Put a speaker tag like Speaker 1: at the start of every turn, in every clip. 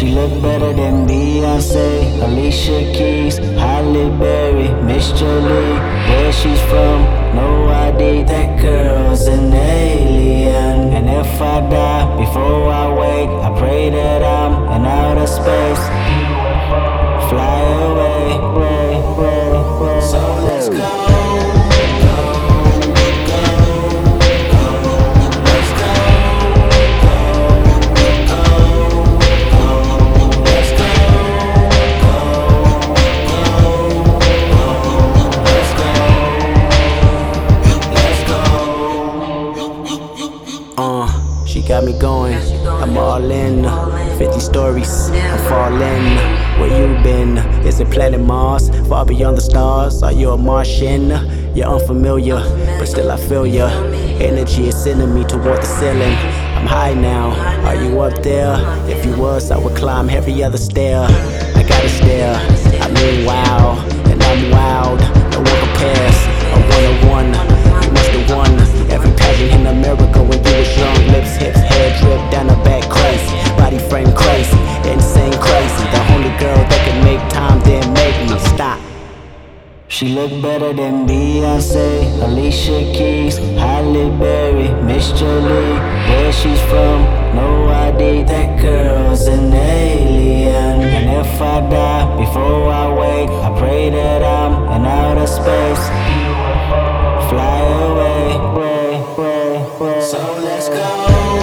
Speaker 1: look better than Beyonce, Alicia Keys, Halle Berry, Miss Jolie. Where she's from, no idea. That girl's an alien. And if I die before I wake, I pray that I'm in outer space. Fly away, so let's go. She got me going, I'm all in. 50 stories, I'm falling. Where you been? Is it planet Mars? Far beyond the stars? Are you a Martian? You're unfamiliar, but still I feel ya. Energy is sending me toward the ceiling. I'm high now, are you up there? If you was, I would climb every other stair. I gotta stare, I mean wow, and I'm wild. No one compares, a one-on-one. You must have won every pageant in America when you was young. Lips, hips, hair drip down her back, crazy. Body frame crazy, insane crazy. The only girl that can make time, then make me stop. She look better than Beyonce, Alicia Keys, Halle Berry, Miss Jolie. Where she's from, no idea. That girl's an alien. And if I die before I wake, I pray that I'm in outer space. Fly away, so let's go.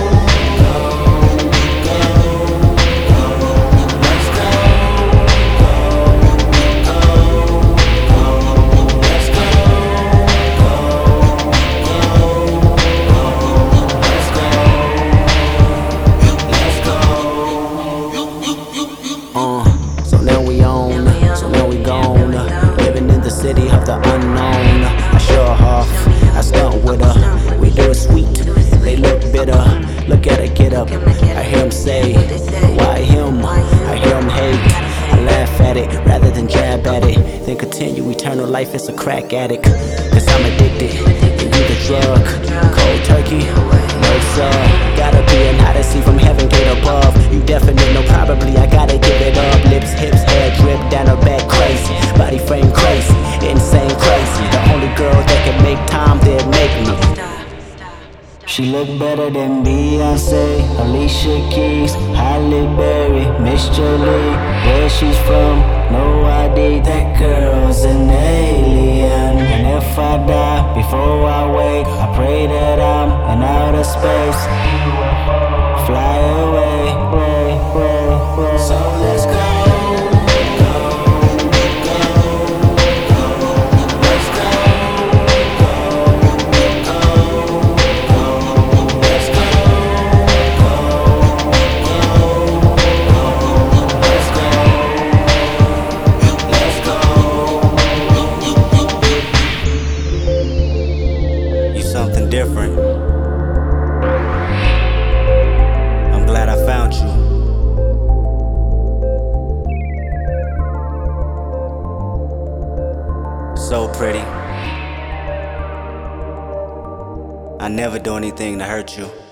Speaker 1: So now we on, so now we gone. Living in the city of the unknown. I show her off, I stunt with her. We do it sweet, they look bitter. Look at her get up, I hear him say, why him? I hear him hate. I laugh at it, rather than jab at it. Then continue eternal life as a crack addict. Cause I'm addicted, to you the drug. Cold turkey, no sir. Gotta be an odyssey from heaven gate above. You definitely know probably, I gotta give it up. Lips, hips, hair drip down her back, crazy. Body frame crazy, insane crazy. The only girl that can make time, then make me. She look better than Beyonce, Alicia Keys, Halle Berry, Miss Jolie. Where she's from, no idea. That girl's an alien. And if I die before I wake, I pray that I'm in outer space. Fly away, so let's go. Something different. I'm glad I found you. So pretty. I never do anything to hurt you.